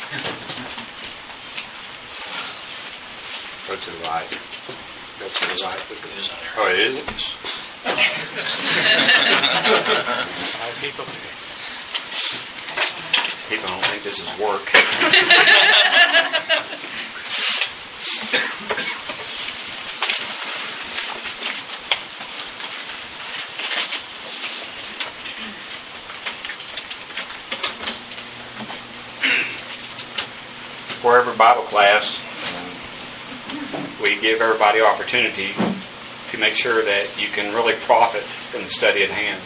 Go to the right. Go to the right. It is on there. Oh, it is? People don't think this is work. For every Bible class, we give everybody opportunity to make sure that you can really profit from the study at hand.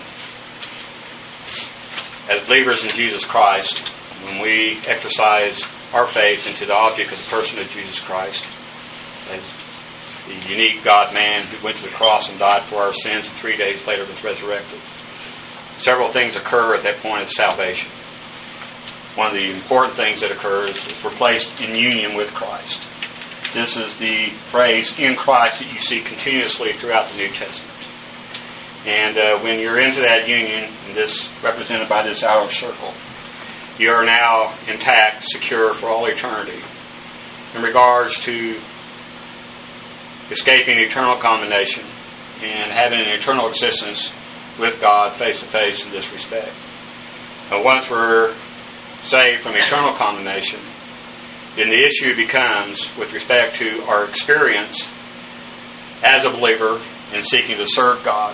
As believers in Jesus Christ, when we exercise our faith into the object of the person of Jesus Christ, as the unique God-man who went to the cross and died for our sins and 3 days later was resurrected, several things occur at that point of salvation. One of the important things that occurs is we're placed in union with Christ. This is the phrase, in Christ, that you see continuously throughout the New Testament. And when you're into that union, and this represented by this outer circle, you are now intact, secure for all eternity in regards to escaping eternal condemnation and having an eternal existence with God face to face in this respect. But once we're saved from eternal condemnation, then the issue becomes with respect to our experience as a believer in seeking to serve God.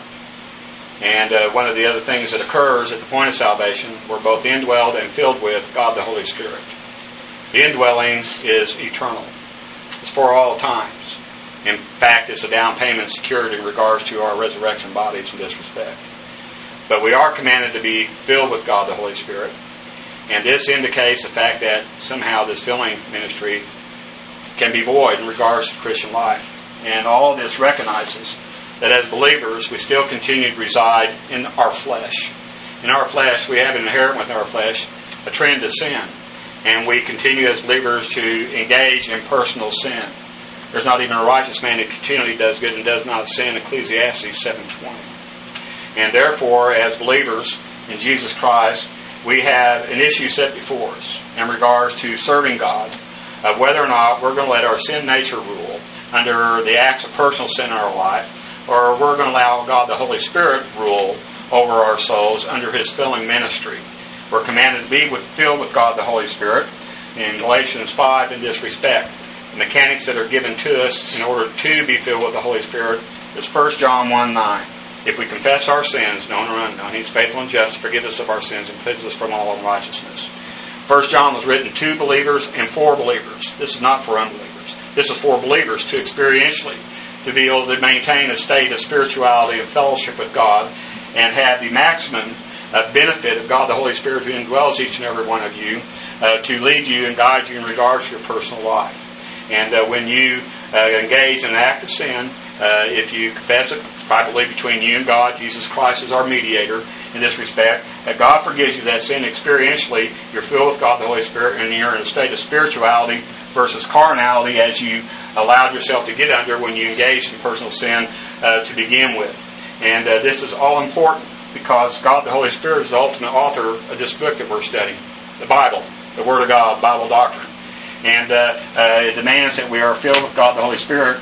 And one of the other things that occurs at the point of salvation, we're both indwelled and filled with God the Holy Spirit. The indwelling is eternal. It's for all times. In fact, it's a down payment secured in regards to our resurrection bodies in this respect. But we are commanded to be filled with God the Holy Spirit. And this indicates the fact that somehow this filling ministry can be void in regards to Christian life. And all of this recognizes that as believers, we still continue to reside in our flesh. In our flesh, we have inherent with our flesh a trend to sin. And we continue as believers to engage in personal sin. There's not even a righteous man that continually does good and does not sin, Ecclesiastes 7:20. And therefore, as believers in Jesus Christ, we have an issue set before us in regards to serving God, of whether or not we're going to let our sin nature rule under the acts of personal sin in our life, or we're going to allow God the Holy Spirit rule over our souls under His filling ministry. We're commanded to be filled with God the Holy Spirit in Galatians 5 in this respect. The mechanics that are given to us in order to be filled with the Holy Spirit is 1 John 1:9. If we confess our sins, known or unknown, He's faithful and just to forgive us of our sins and cleanse us from all unrighteousness. 1 John was written to believers and for believers. This is not for unbelievers. This is for believers to experientially, to be able to maintain a state of spirituality and fellowship with God and have the maximum benefit of God the Holy Spirit who indwells each and every one of you to lead you and guide you in regards to your personal life. And when you engage in an act of sin, if you confess it privately between you and God, Jesus Christ is our mediator in this respect, that God forgives you that sin experientially, you're filled with God the Holy Spirit, and you're in a state of spirituality versus carnality as you allowed yourself to get under when you engaged in personal sin to begin with. And this is all important because God the Holy Spirit is the ultimate author of this book that we're studying, the Bible, the Word of God, Bible doctrine. And it demands that we are filled with God the Holy Spirit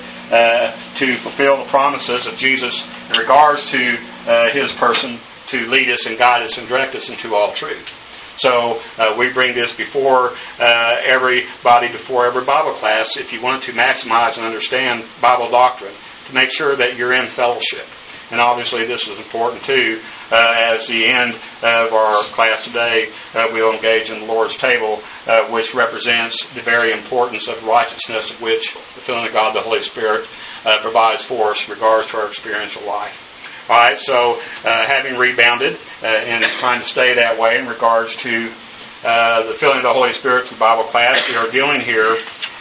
to fulfill the promises of Jesus in regards to His person to lead us and guide us and direct us into all truth. So we bring this before everybody, before every Bible class, if you want to maximize and understand Bible doctrine, to make sure that you're in fellowship. And obviously this is important too. As the end of our class today, we'll engage in the Lord's table, which represents the very importance of righteousness, of which the filling of God, the Holy Spirit, provides for us in regards to our experiential life. All right, so having rebounded and trying to stay that way in regards to the filling of the Holy Spirit through Bible class, we are dealing here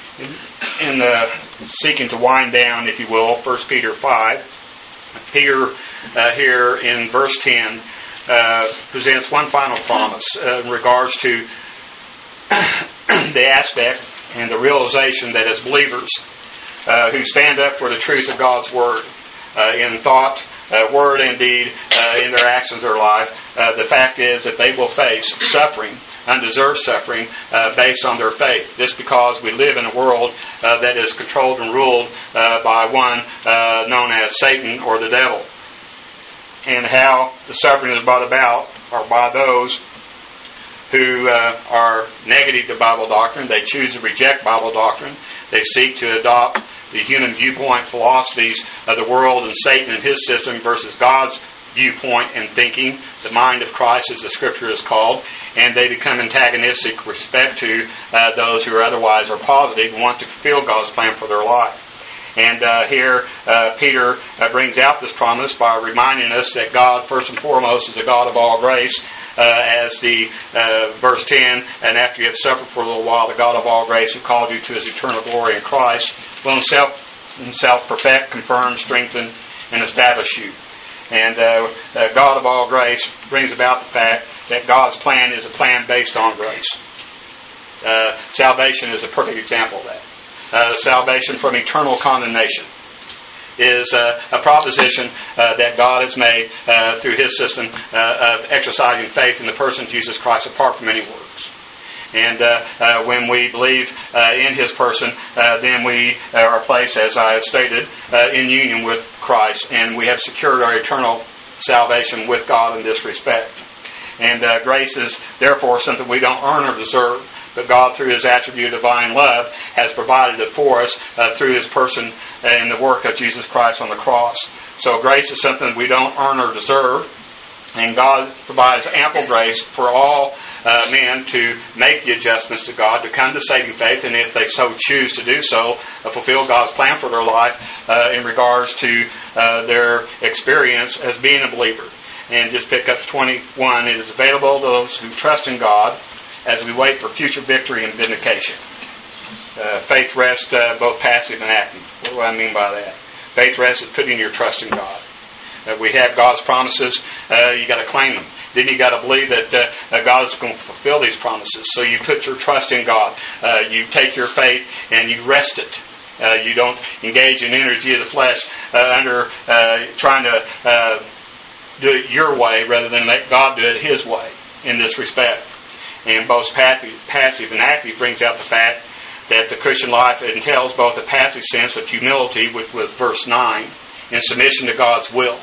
in the seeking to wind down, if you will, 1 Peter 5. Peter, here in verse 10, presents one final promise in regards to the aspect and the realization that as believers who stand up for the truth of God's Word in thought, word and deed, in their actions or life, the fact is that they will face suffering, undeserved suffering, based on their faith. Just because we live in a world that is controlled and ruled by one known as Satan or the devil. And how the suffering is brought about are by those who are negative to Bible doctrine. They choose to reject Bible doctrine. They seek to adopt the human viewpoint philosophies of the world and Satan and his system versus God's viewpoint and thinking, the mind of Christ as the Scripture is called, and they become antagonistic with respect to those who are otherwise are positive and want to fulfill God's plan for their life. And here Peter brings out this promise by reminding us that God, first and foremost, is a God of all grace, as the verse 10, and after you have suffered for a little while, the God of all grace who called you to his eternal glory in Christ will himself perfect, confirm, strengthen, and establish you. And God of all grace brings about the fact that God's plan is a plan based on grace. Salvation is a perfect example of that. Salvation from eternal condemnation is a proposition that God has made through his system of exercising faith in the person of Jesus Christ apart from any works. And when we believe in his person, then we are placed, as I have stated, in union with Christ, and we have secured our eternal salvation with God in this respect. And grace is therefore something we don't earn or deserve, but God, through his attribute of divine love, has provided it for us through his person and the work of Jesus Christ on the cross. So grace is something we don't earn or deserve, and God provides ample grace for all men to make the adjustments to God, to come to saving faith, and if they so choose to do so, fulfill God's plan for their life in regards to their experience as being a believer. And just pick up 21. It is available to those who trust in God as we wait for future victory and vindication. Faith rests both passive and active. What do I mean by that? Faith rests is putting your trust in God. We have God's promises. You got to claim them. Then you got to believe that God is going to fulfill these promises. So you put your trust in God. You take your faith and you rest it. You don't engage in energy of the flesh under trying to do it your way rather than let God do it his way in this respect. And both passive and active brings out the fact that the Christian life entails both a passive sense of humility, which was verse 9, and submission to God's will,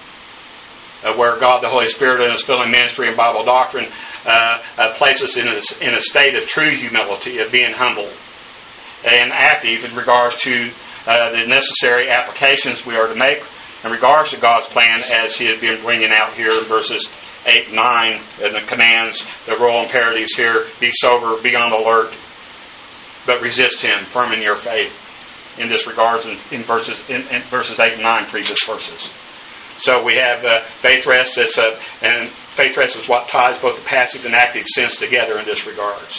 where God the Holy Spirit in his filling ministry and Bible doctrine places us in a state of true humility, of being humble, and active in regards to the necessary applications we are to make in regards to God's plan, as he has been bringing out here in verses 8 and 9, and the commands, the royal imperatives here: be sober, be on the alert, but resist him, firm in your faith, in this regards in verses 8 and 9, previous verses. So we have faith rest, and faith rest is what ties both the passive and active sense together in this regards.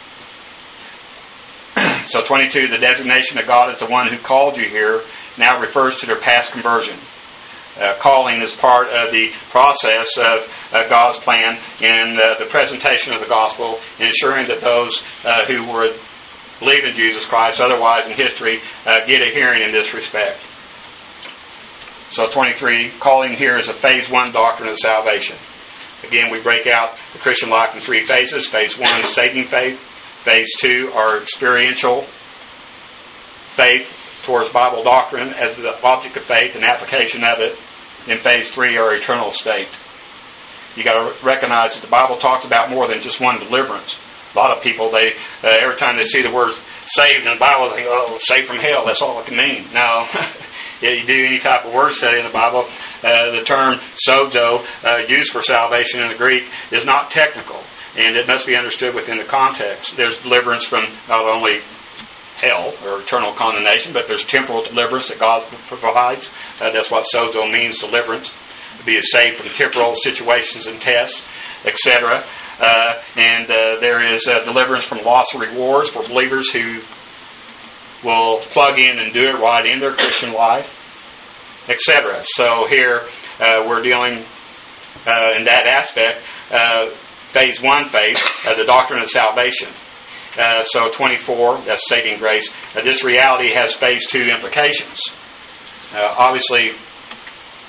So 22, the designation of God as the one who called you here now refers to their past conversion. Calling is part of the process of God's plan in the presentation of the gospel, and ensuring that those who would believe in Jesus Christ, otherwise in history, get a hearing in this respect. So 23, calling here is a phase 1 doctrine of salvation. Again, we break out the Christian life in 3 phases. Phase 1, saving faith. Phase 2, our experiential faith towards Bible doctrine as the object of faith and application of it. In phase 3, our eternal state. You got to recognize that the Bible talks about more than just one deliverance. A lot of people, they every time they see the word saved in the Bible, they think, oh, saved from hell, that's all it can mean. No. You do any type of word study in the Bible, the term sozo, used for salvation in the Greek, is not technical, and it must be understood within the context. There's deliverance from not only hell or eternal condemnation, but there's temporal deliverance that God provides. That's what sozo means, deliverance. To be saved from temporal situations and tests, etc. And there is deliverance from loss of rewards for believers who will plug in and do it right in their Christian life, etc. So here we're dealing in that aspect, phase 1 faith, the doctrine of salvation. So 24, that's saving grace. This reality has phase 2 implications. Obviously,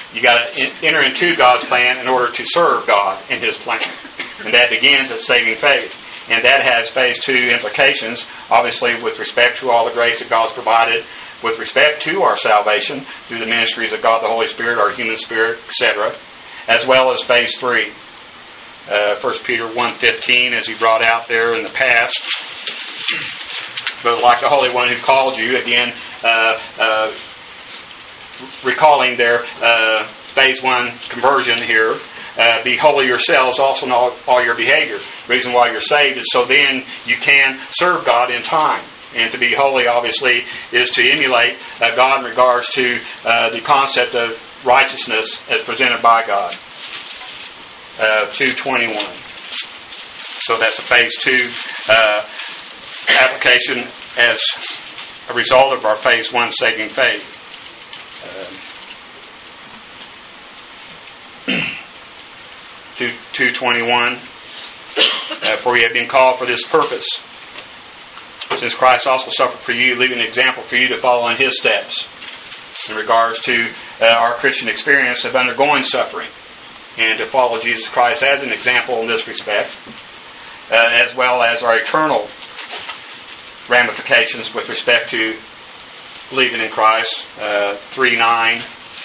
You got to enter into God's plan in order to serve God in His plan. And that begins at saving faith. And that has phase 2 implications, obviously with respect to all the grace that God's provided, with respect to our salvation through the ministries of God the Holy Spirit, our human spirit, etc., as well as phase 3. 1 Peter 1:15, as he brought out there in the past. But like the Holy One who called you, again, recalling their phase 1 conversion here, be holy yourselves also in all your behavior. The reason why you're saved is so then you can serve God in time. And to be holy, obviously, is to emulate God in regards to the concept of righteousness as presented by God. 2:21. So that's a phase 2 application as a result of our phase 1 saving faith. 2:21. For you have been called for this purpose, since Christ also suffered for you, leaving an example for you to follow in His steps. In regards to our Christian experience of undergoing suffering, and to follow Jesus Christ as an example in this respect, as well as our eternal ramifications with respect to believing in Christ. 3:9.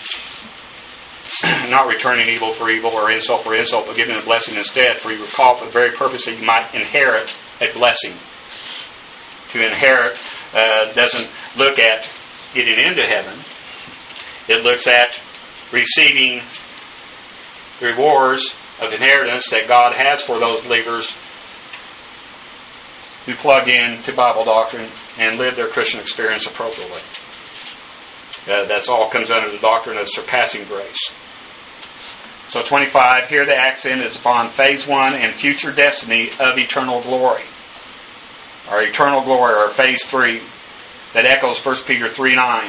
Not returning evil for evil or insult for insult, but giving a blessing instead. For you were called for the very purpose that you might inherit a blessing. To inherit doesn't look at getting into heaven. It looks at receiving the rewards of inheritance that God has for those believers who plug in to Bible doctrine and live their Christian experience appropriately. That's all comes under the doctrine of surpassing grace. So 25, here the accent is upon phase 1 and future destiny of eternal glory. Our eternal glory, or phase 3, that echoes 1 Peter 3:9.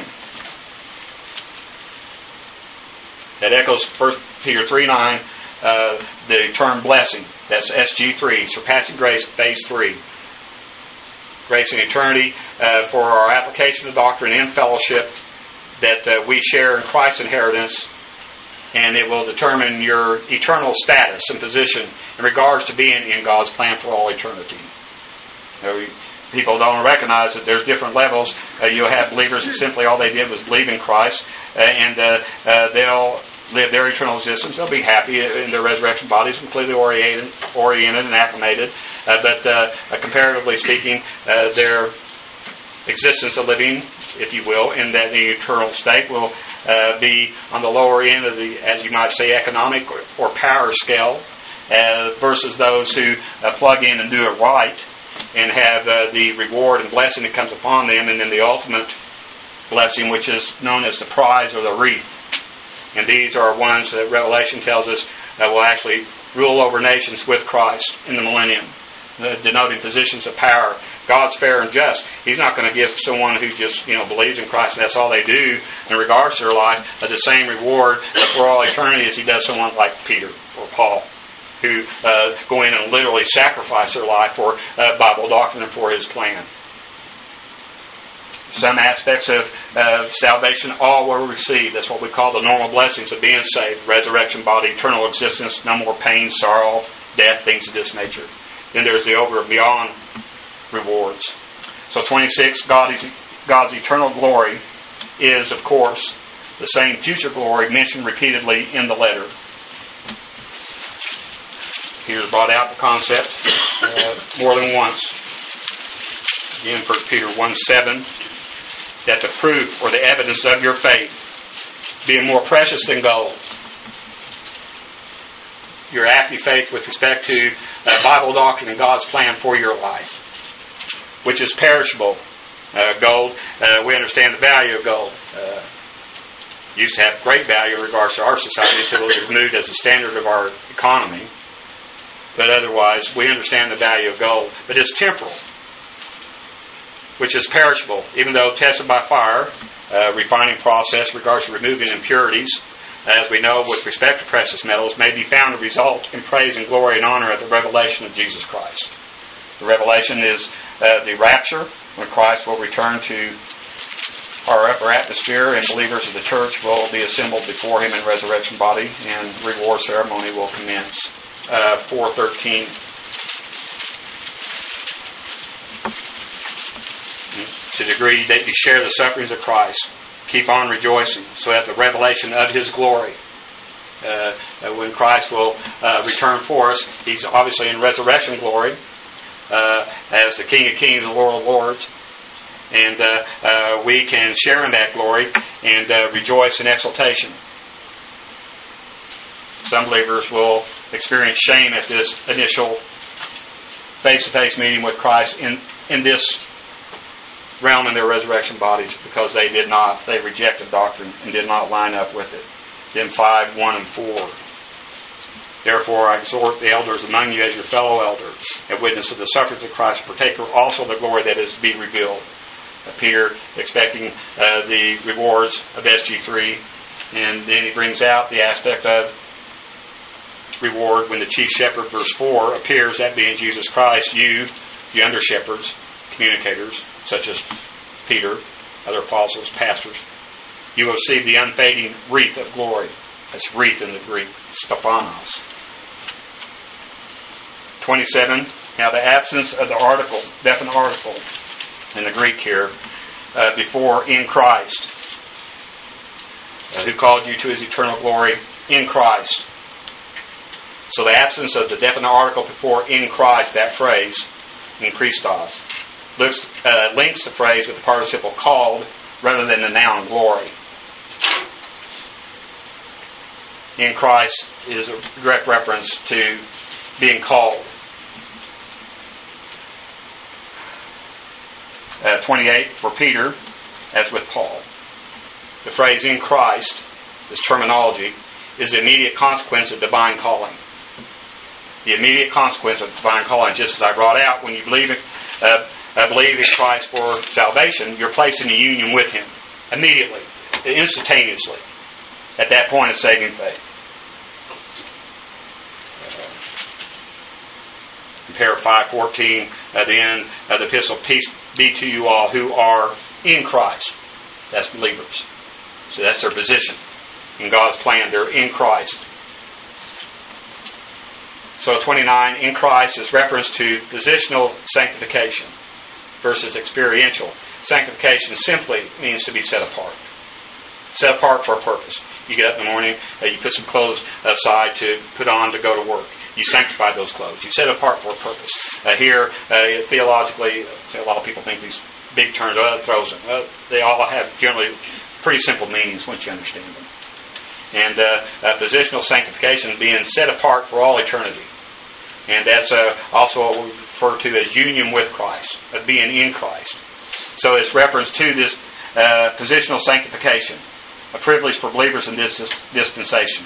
That echoes 1 Peter 3:9, the term blessing. That's SG3, surpassing grace, phase 3. Grace and eternity for our application of doctrine and fellowship that we share in Christ's inheritance, and it will determine your eternal status and position in regards to being in God's plan for all eternity. People don't recognize that there's different levels. You'll have believers that simply all they did was believe in Christ, and they'll live their eternal existence. They'll be happy in their resurrection bodies, completely oriented and acclimated. But comparatively speaking, their existence of living, if you will, in that eternal state will be on the lower end of the, as you might say, economic or power scale, versus those who plug in and do it right and have the reward and blessing that comes upon them, and then the ultimate blessing, which is known as the prize or the wreath. And these are ones that Revelation tells us that will actually rule over nations with Christ in the millennium, denoting positions of power. God's fair and just. He's not going to give someone who just believes in Christ and that's all they do in regards to their life the same reward for all eternity as He does someone like Peter or Paul, who go in and literally sacrifice their life for Bible doctrine and for His plan. Some aspects of salvation all will receive. That's what we call the normal blessings of being saved. Resurrection body, eternal existence, no more pain, sorrow, death, things of this nature. Then there's the over and beyond rewards. So 26, God's eternal glory is, of course, the same future glory mentioned repeatedly in the letter. Peter's brought out the concept more than once. Again, 1 Peter 1:7, that the proof or the evidence of your faith, being more precious than gold. Your active faith with respect to Bible doctrine and God's plan for your life, which is perishable. Gold, we understand the value of gold. Used to have great value in regards to our society until it was moved as a standard of our economy. But otherwise, we understand the value of gold. But it's temporal, which is perishable, even though tested by fire, refining process in regards to removing impurities, as we know with respect to precious metals, may be found to result in praise and glory and honor at the revelation of Jesus Christ. The revelation is the rapture, when Christ will return to our upper atmosphere, and believers of the church will be assembled before Him in resurrection body, and reward ceremony will commence. 4:13. To the degree that you share the sufferings of Christ, keep on rejoicing, so that the revelation of His glory, when Christ will return for us, He's obviously in resurrection glory, as the King of Kings and Lord of Lords, and we can share in that glory and rejoice in exultation. Some believers will experience shame at this initial face-to-face meeting with Christ in this realm in their resurrection bodies, because they rejected doctrine and did not line up with it. Then 5:1 and 4. Therefore I exhort the elders among you as your fellow elders, and witness of the sufferings of Christ, partaker also of the glory that is to be revealed. Peter expecting the rewards of SG3, and then he brings out the aspect of reward when the chief shepherd, verse 4, appears, that being Jesus Christ. You, the under shepherds, communicators, such as Peter, other apostles, pastors, you will receive the unfading wreath of glory. That's wreath in the Greek, stephanos. 27. Now the absence of the article, definite article, in the Greek here, before in Christ, who called you to His eternal glory in Christ. So the absence of the definite article before in Christ, that phrase, in Christos, links the phrase with the participle called rather than the noun glory. In Christ is a direct reference to being called. 28, for Peter, as with Paul. The phrase in Christ, this terminology, is the immediate consequence of divine calling. The immediate consequence of divine calling, just as I brought out, when you believe in Christ for salvation, you're placed in a union with Him immediately, instantaneously, at that point of saving faith. Compare 5:14 at the end of the epistle. Peace be to you all who are in Christ. That's believers. So that's their position in God's plan. They're in Christ. So 29, in Christ is reference to positional sanctification versus experiential. Sanctification simply means to be set apart. Set apart for a purpose. You get up in the morning, you put some clothes aside to put on to go to work. You sanctify those clothes. You set apart for a purpose. Here, theologically, a lot of people think these big terms, throws them. They all have generally pretty simple meanings once you understand them. And positional sanctification, being set apart for all eternity. And that's also referred to as union with Christ, of being in Christ. So it's reference to this positional sanctification, a privilege for believers in this dispensation.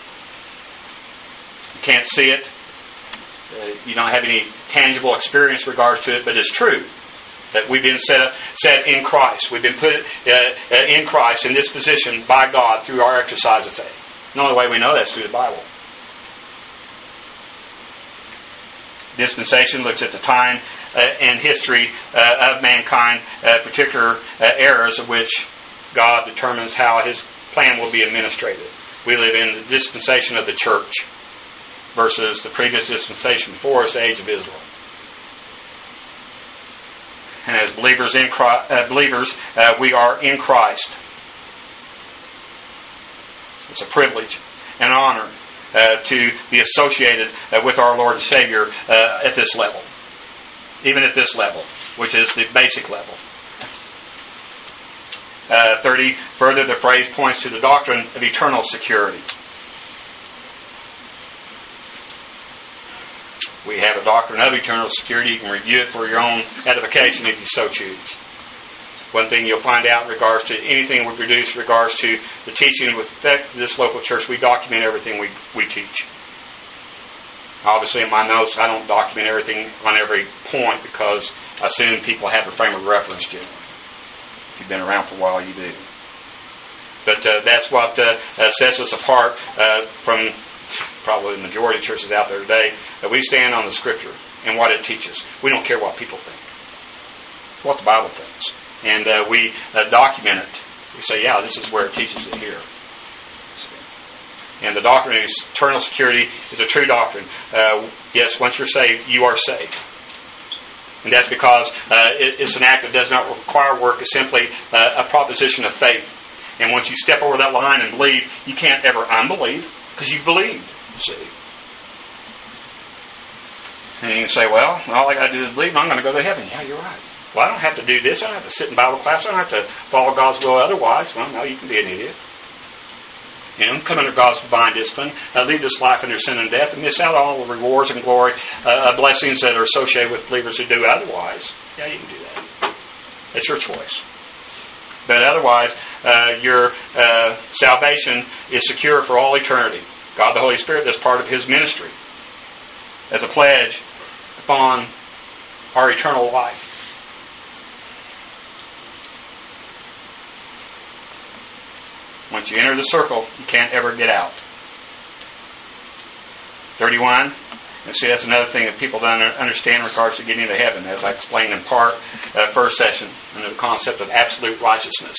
You can't see it. You don't have any tangible experience in regards to it, but it's true that we've been set in Christ. We've been put in Christ in this position by God through our exercise of faith. The only way we know that's through the Bible. Dispensation looks at the time and history of mankind, particular eras of which God determines how His plan will be administrated. We live in the dispensation of the church versus the previous dispensation before us, the age of Israel. And as believers, we are in Christ. It's a privilege and honor to be associated with our Lord and Savior at this level. Even at this level, which is the basic level. 30, further the phrase points to the doctrine of eternal security. We have a doctrine of eternal security. You can review it for your own edification if you so choose. One thing you'll find out in regards to anything we produce in regards to the teaching with respect to this local church, we document everything we teach. Obviously in my notes I don't document everything on every point because I assume people have a frame of reference generally. If you've been around for a while, you do. But that's what sets us apart from probably the majority of churches out there today. That we stand on the Scripture and what it teaches. We don't care what people think. what the Bible thinks. And we document it. We say, yeah, this is where it teaches it here. And the doctrine of eternal security is a true doctrine. Yes, once you're saved, you are saved. And that's because it's an act that does not require work. It's simply a proposition of faith. And once you step over that line and believe, you can't ever unbelieve because you've believed. See? And you can say, well, all I got to do is believe and I'm going to go to heaven. Yeah, you're right. Well, I don't have to do this. I don't have to sit in Bible class. I don't have to follow God's will otherwise. Well, no, you can be an idiot. Come under God's divine discipline, lead this life under sin and death, and miss out on all the rewards and glory, blessings that are associated with believers who do otherwise. Yeah, you can do that. That's your choice. But otherwise, your salvation is secure for all eternity. God the Holy Spirit, that's part of His ministry as a pledge upon our eternal life. Once you enter the circle, you can't ever get out. 31. And see, that's another thing that people don't understand in regards to getting into heaven, as I explained in part first session, under the concept of absolute righteousness.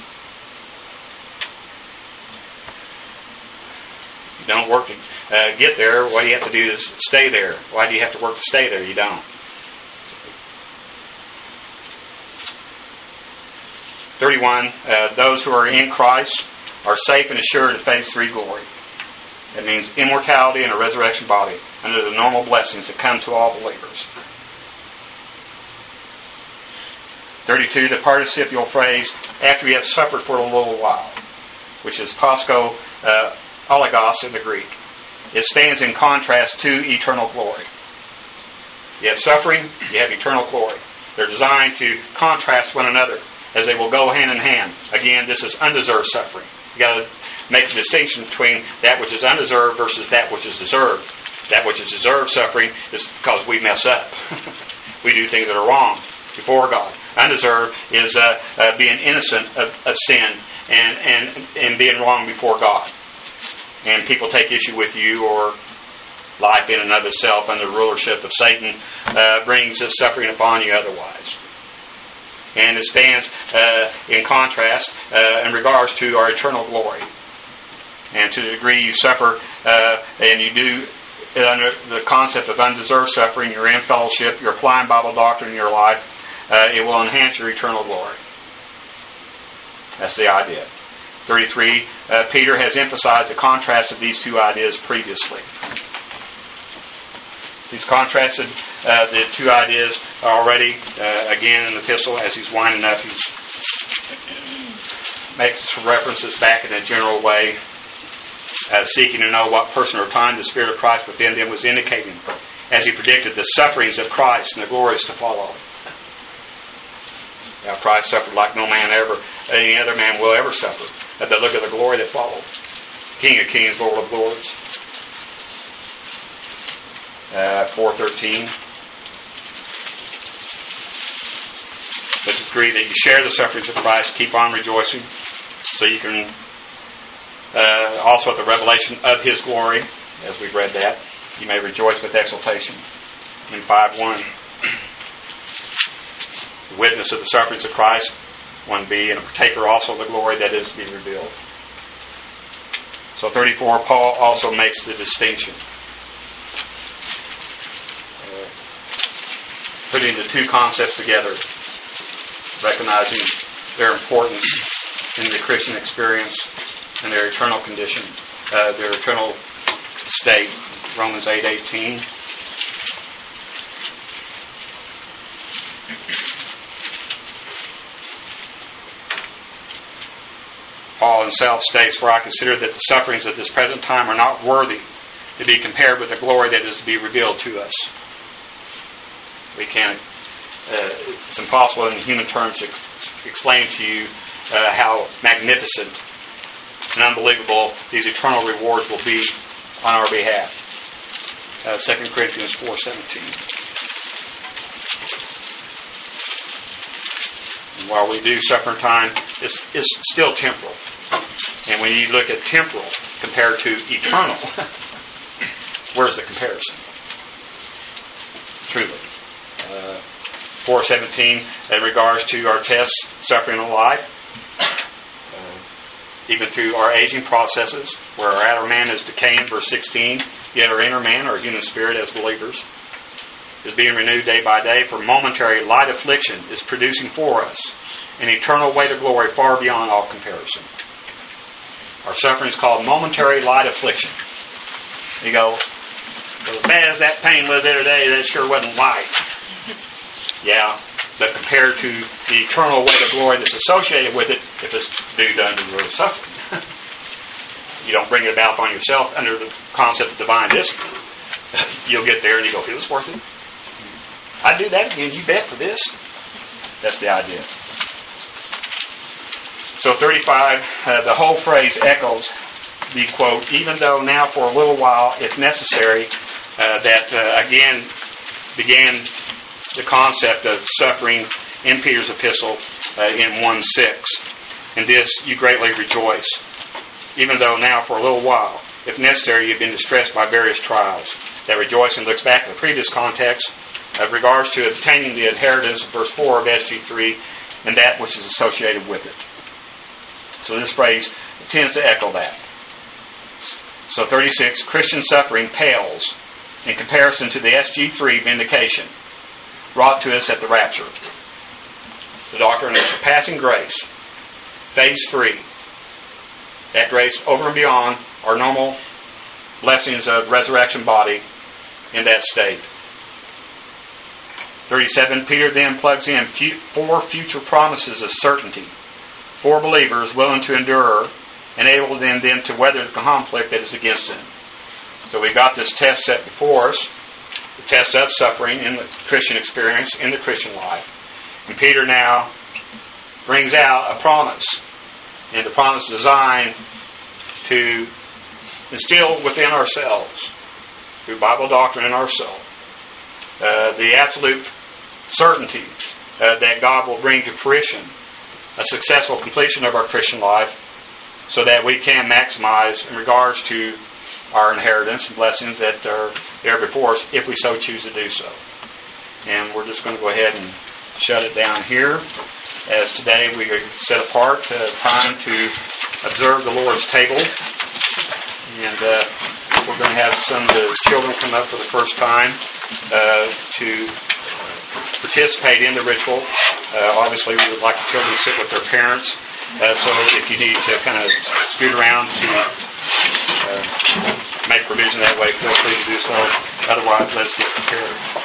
You don't work to get there. What you have to do is stay there. Why do you have to work to stay there? You don't. 31. Those who are in Christ are safe and assured in phase 3 glory. That means immortality and a resurrection body under the normal blessings that come to all believers. 32, the participial phrase, after you have suffered for a little while, which is pasko oligos in the Greek. It stands in contrast to eternal glory. You have suffering, you have eternal glory. They're designed to contrast one another, as they will go hand in hand. Again, this is undeserved suffering. You've got to make the distinction between that which is undeserved versus that which is deserved. That which is deserved suffering is because we mess up. We do things that are wrong before God. Undeserved is being innocent of sin and being wrong before God. And people take issue with you, or life in and of itself under the rulership of Satan brings this suffering upon you otherwise. And it stands in contrast in regards to our eternal glory. And to the degree you suffer and you do it under the concept of undeserved suffering, you're in fellowship, you're applying Bible doctrine in your life, it will enhance your eternal glory. That's the idea. 33, Peter has emphasized the contrast of these two ideas previously. He's contrasted the two ideas already, again in the epistle, as he's winding up. He makes references back in a general way, seeking to know what person or time the Spirit of Christ within them was indicating, as he predicted the sufferings of Christ and the glories to follow. Now, Christ suffered like no man ever, any other man will ever suffer. But look at the glory that followed. King of kings, Lord of lords. 4:13. The degree that you share the sufferings of Christ, keep on rejoicing, so you can also at the revelation of His glory, as we've read that, you may rejoice with exultation. In 5:1, the witness of the sufferings of Christ, 1b, and a partaker also of the glory that is to be revealed. So 34, Paul also makes the distinction, putting the two concepts together, recognizing their importance in the Christian experience and their eternal condition, their eternal state. Romans 8:18. Paul himself states, "For I consider that the sufferings of this present time are not worthy to be compared with the glory that is to be revealed to us." We can't, it's impossible in human terms to explain to you how magnificent and unbelievable these eternal rewards will be on our behalf. 2 Corinthians 4:17. And while we do suffer in time, it's still temporal. And when you look at temporal compared to eternal, where's the comparison? Truly. 4:17 in regards to our tests, suffering in life, even through our aging processes, where our outer man is decaying, verse 16, yet our inner man, our human spirit as believers, is being renewed day by day, for momentary light affliction is producing for us an eternal weight of glory far beyond all comparison. Our suffering is called momentary light affliction. You go, well, as bad as that pain was the other day, that sure wasn't light. Yeah, but compared to the eternal weight of glory that's associated with it, if it's due to undeserved suffering. You don't bring it about upon yourself under the concept of divine discipline. You'll get there and you go, it was worth it. I'd do that again, you bet, for this. That's the idea. So 35, the whole phrase echoes the quote, even though now for a little while, if necessary, that again began the concept of suffering in Peter's epistle in 1:6. In this you greatly rejoice, even though now for a little while, if necessary, you've been distressed by various trials. That rejoicing looks back to the previous context of regards to obtaining the inheritance, verse 4 of SG3, and that which is associated with it. So this phrase tends to echo that. So 36, Christian suffering pales in comparison to the SG3 vindication brought to us at the rapture. The doctrine of surpassing grace. Phase 3. That grace over and beyond our normal blessings of resurrection body in that state. 37, Peter then plugs in 4 future promises of certainty for believers willing to endure and able then to weather the conflict that is against them. So we got this test set before us, the test of suffering in the Christian experience, in the Christian life. And Peter now brings out a promise, and the promise is designed to instill within ourselves, through Bible doctrine in our soul, the absolute certainty that God will bring to fruition a successful completion of our Christian life, so that we can maximize in regards to our inheritance and blessings that are there before us, if we so choose to do so. And we're just going to go ahead and shut it down here, as today we set apart time to observe the Lord's table. And we're going to have some of the children come up for the first time to participate in the ritual. Obviously, we would like the children to sit with their parents. So if you need to kind of scoot around to make provision that way, feel free to do so. Otherwise, let's get prepared.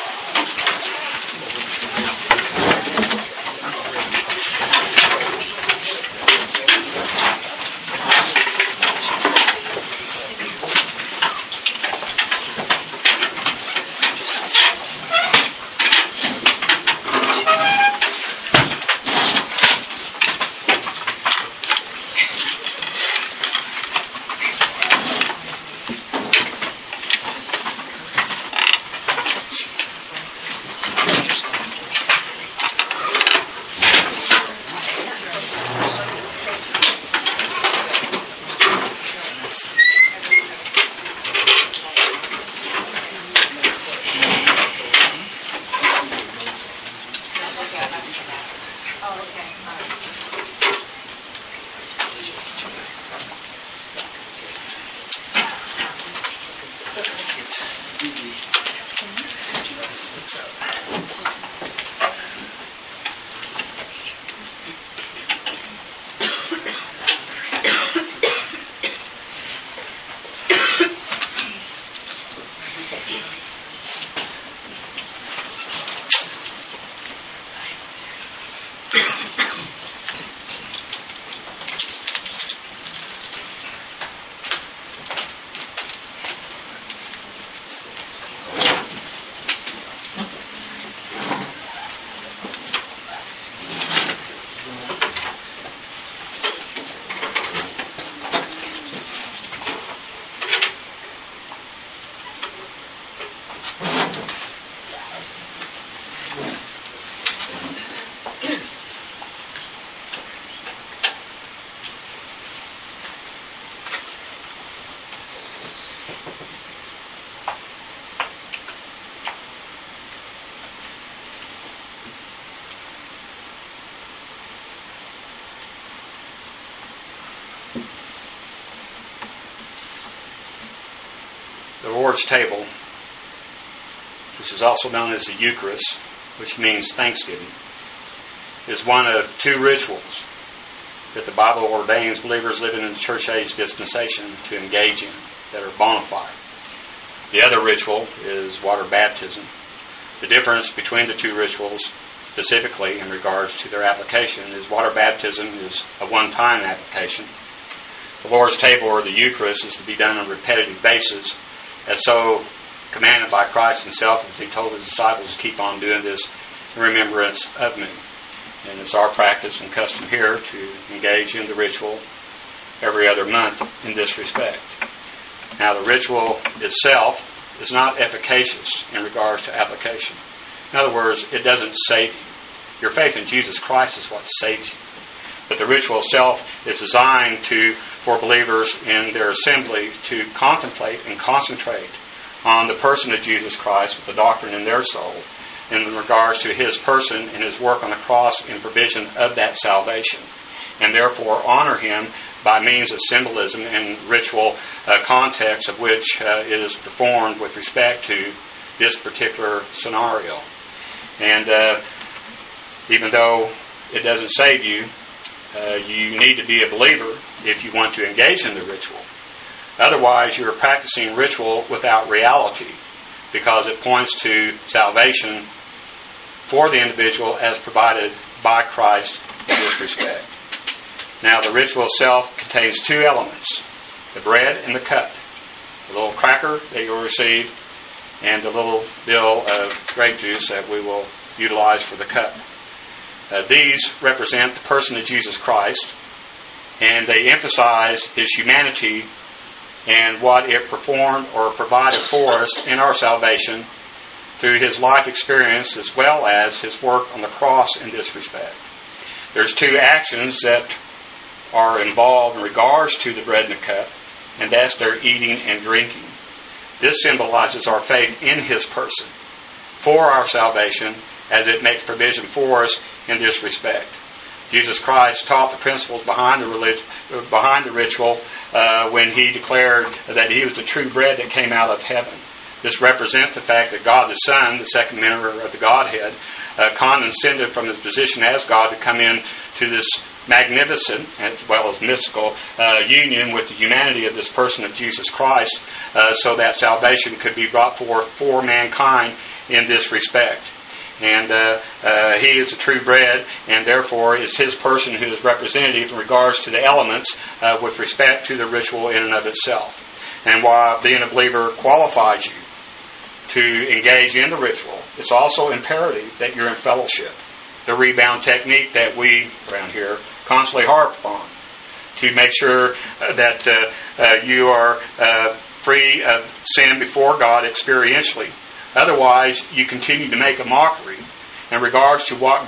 The Lord's table, which is also known as the Eucharist, which means thanksgiving, is one of two rituals that the Bible ordains believers living in the church age dispensation to engage in that are bona fide. The other ritual is water baptism. The difference between the two rituals, specifically in regards to their application, is water baptism is a one-time application. The Lord's table, or the Eucharist, is to be done on a repetitive basis, as so commanded by Christ himself, as he told his disciples to keep on doing this in remembrance of me. And it's our practice and custom here to engage in the ritual every other month in this respect. Now, the ritual itself is not efficacious in regards to application. In other words, it doesn't save you. Your faith in Jesus Christ is what saves you. But the ritual itself is designed for believers in their assembly to contemplate and concentrate on the person of Jesus Christ with the doctrine in their soul in regards to his person and his work on the cross in provision of that salvation, and therefore honor him by means of symbolism and ritual context of which is performed with respect to this particular scenario. And even though it doesn't save you, you need to be a believer if you want to engage in the ritual. Otherwise, you're practicing ritual without reality, because it points to salvation for the individual as provided by Christ in this respect. Now, the ritual itself contains two elements: the bread and the cup, the little cracker that you'll receive, and the little bill of grape juice that we will utilize for the cup. These represent the person of Jesus Christ, and they emphasize his humanity and what it performed or provided for us in our salvation through his life experience, as well as his work on the cross in this respect. There's two actions that are involved in regards to the bread and the cup, and that's their eating and drinking. This symbolizes our faith in his person for our salvation, as it makes provision for us in this respect. Jesus Christ taught the principles behind the ritual when he declared that he was the true bread that came out of heaven. This represents the fact that God the Son, the second member of the Godhead, condescended from his position as God to come in to this magnificent, as well as mystical, union with the humanity of this person of Jesus Christ, so that salvation could be brought forth for mankind in this respect. And he is the true bread, and therefore is his person who is representative in regards to the elements with respect to the ritual in and of itself. And while being a believer qualifies you to engage in the ritual, it's also imperative that you're in fellowship. The rebound technique that we around here constantly harp upon, to make sure that you are free of sin before God experientially. Otherwise, you continue to make a mockery in regards to what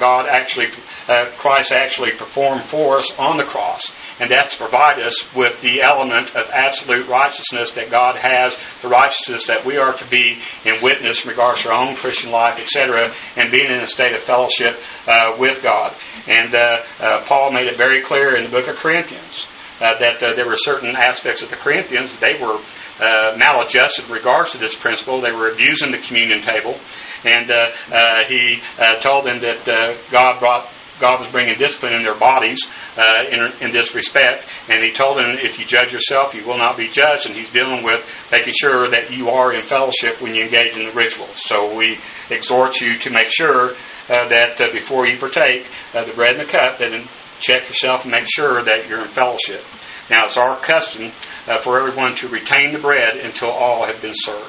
Christ actually performed for us on the cross. And that's to provide us with the element of absolute righteousness that God has, the righteousness that we are to be in witness in regards to our own Christian life, etc., and being in a state of fellowship with God. And Paul made it very clear in the book of Corinthians that there were certain aspects of the Corinthians, they were maladjusted in regards to this principle. They were abusing the communion table. And he told them that God was bringing discipline in their bodies in this respect. And he told them, if you judge yourself, you will not be judged. And he's dealing with making sure that you are in fellowship when you engage in the rituals. So we exhort you to make sure that before you partake the bread and the cup, that check yourself and make sure that you're in fellowship. Now, it's our custom for everyone to retain the bread until all have been served.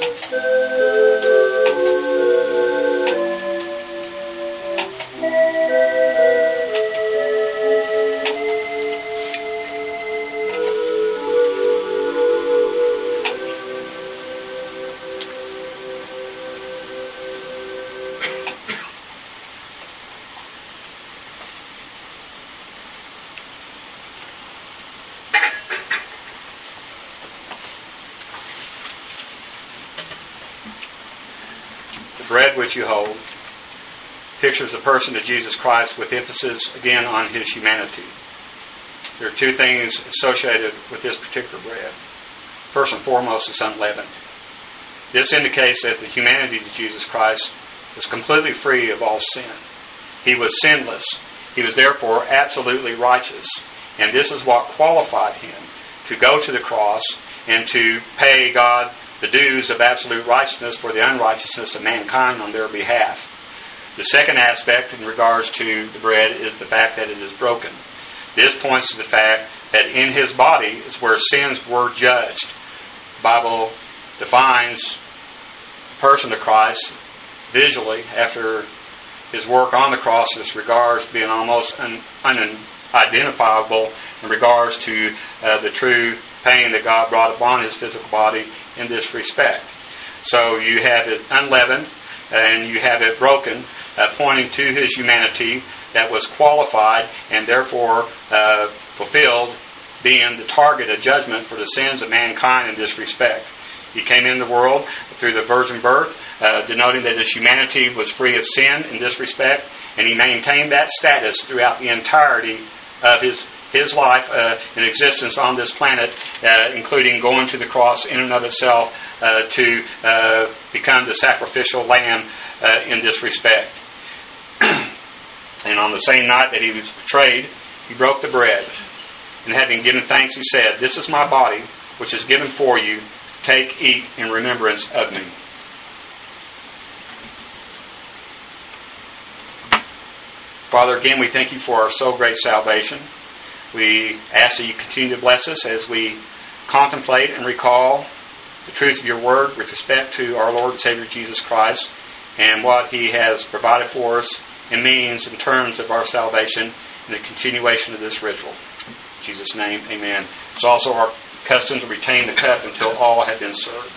Bread which you hold pictures the person of Jesus Christ with emphasis again on his humanity. There are two things associated with this particular bread. First and foremost, it's unleavened. This indicates that the humanity of Jesus Christ is completely free of all sin. He was sinless. He was therefore absolutely righteous. And this is what qualified him to go to the cross and to pay God the dues of absolute righteousness for the unrighteousness of mankind on their behalf. The second aspect in regards to the bread is the fact that it is broken. This points to the fact that in his body is where sins were judged. The Bible defines the person of Christ visually after his work on the cross in this regards being almost unidentifiable in regards to the true pain that God brought upon his physical body in this respect. So you have it unleavened and you have it broken, pointing to his humanity that was qualified and therefore fulfilled, being the target of judgment for the sins of mankind in this respect. He came into the world through the virgin birth, denoting that his humanity was free of sin in this respect, and he maintained that status throughout the entirety of his life in existence on this planet, including going to the cross in and of itself to become the sacrificial lamb in this respect. And on the same night that he was betrayed, he broke the bread. And having given thanks, he said, "This is my body, which is given for you. Take, eat in remembrance of me." Father, again, we thank you for our so great salvation. We ask that you continue to bless us as we contemplate and recall the truth of your word with respect to our Lord and Savior Jesus Christ and what he has provided for us in means in terms of our salvation and the continuation of this ritual. In Jesus' name, amen. It's also our custom to retain the cup until all have been served.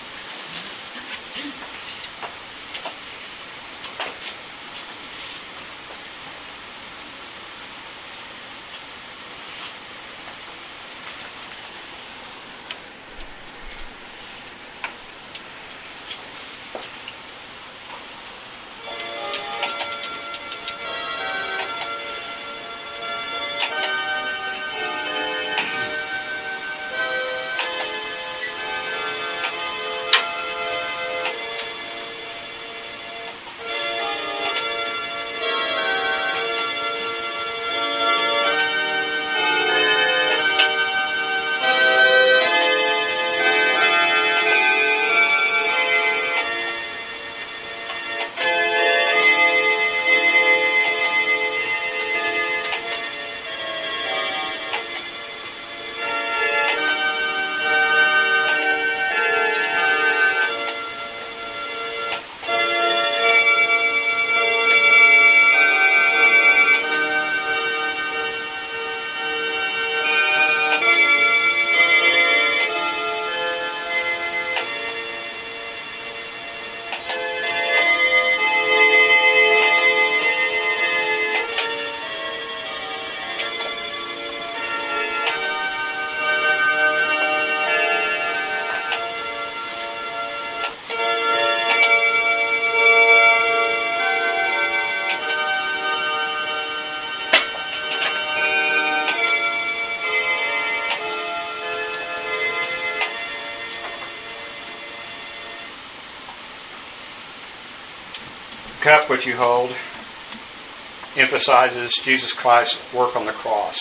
The cup which you hold emphasizes Jesus Christ's work on the cross,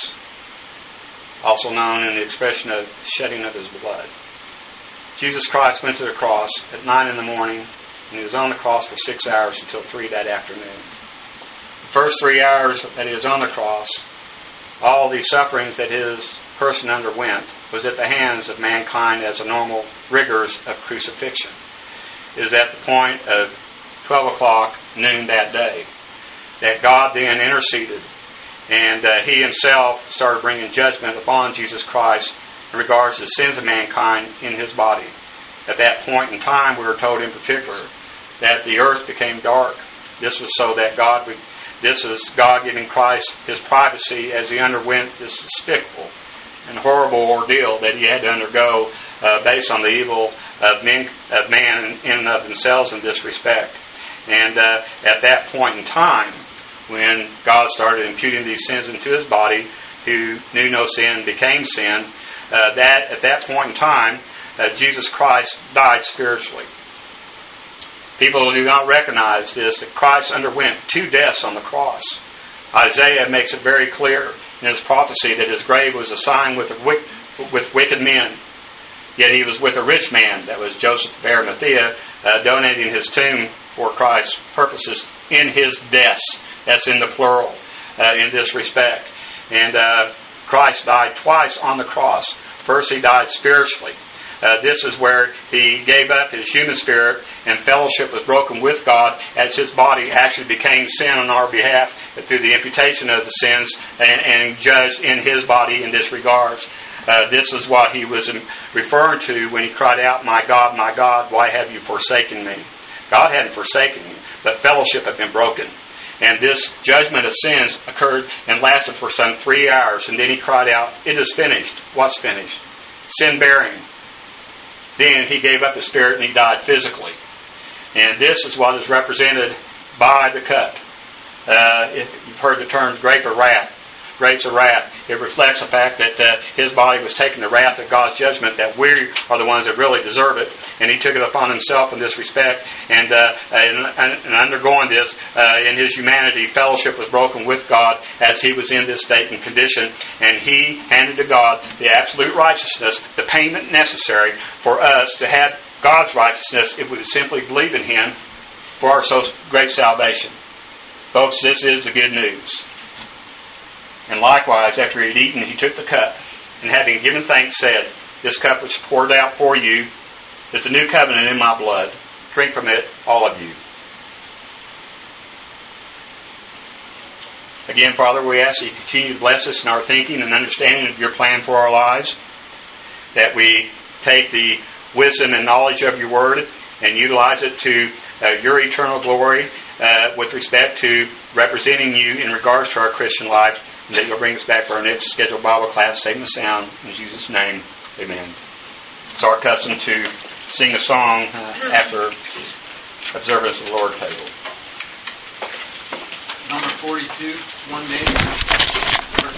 also known in the expression of shedding of his blood. Jesus Christ went to the cross at 9 in the morning, and he was on the cross for 6 hours until 3 that afternoon. The first 3 hours that he was on the cross, all the sufferings that his person underwent was at the hands of mankind as the normal rigors of crucifixion. is at the point of 12 o'clock noon that day. That God then interceded, and He Himself started bringing judgment upon Jesus Christ in regards to the sins of mankind in His body. At that point in time, we were told in particular that the earth became dark. This was so that this was God giving Christ His privacy as He underwent this despicable and horrible ordeal that He had to undergo based on the evil of man in and of themselves in this respect. And at that point in time, when God started imputing these sins into His body, who knew no sin became sin, at that point in time, Jesus Christ died spiritually. People do not recognize this, that Christ underwent 2 deaths on the cross. Isaiah makes it very clear in his prophecy that His grave was assigned with wicked men. Yet He was with a rich man, that was Joseph of Arimathea, donating his tomb for Christ's purposes in His deaths. That's in the plural in this respect. And Christ died twice on the cross. First, He died spiritually. This is where He gave up His human spirit, and fellowship was broken with God as His body actually became sin on our behalf through the imputation of the sins and judged in His body in this regards. This is what He was referring to when He cried out, my God, why have you forsaken me?" God hadn't forsaken Him, but fellowship had been broken. And this judgment of sins occurred and lasted for some 3 hours. And then He cried out, "It is finished." What's finished? Sin bearing. Then He gave up His spirit and He died physically. And this is what is represented by the cup. You've heard the terms grapes of wrath. It reflects the fact that His body was taking the wrath of God's judgment, that we are the ones that really deserve it. And He took it upon Himself in this respect. And undergoing this, in His humanity, fellowship was broken with God as He was in this state and condition. And He handed to God the absolute righteousness, the payment necessary for us to have God's righteousness if we would simply believe in Him for our so great salvation. Folks, this is the good news. And likewise, after He had eaten, He took the cup, and having given thanks, said, "This cup was poured out for you. It's a new covenant in my blood. Drink from it, all of you." Again, Father, we ask that You continue to bless us in our thinking and understanding of Your plan for our lives, that we take the wisdom and knowledge of Your Word and utilize it to Your eternal glory with respect to representing You in regards to our Christian life, and that You'll bring us back for our next scheduled Bible class, safe and sound. In Jesus' name, amen. It's our custom to sing a song after observance of the Lord's table. Number 42, One Day.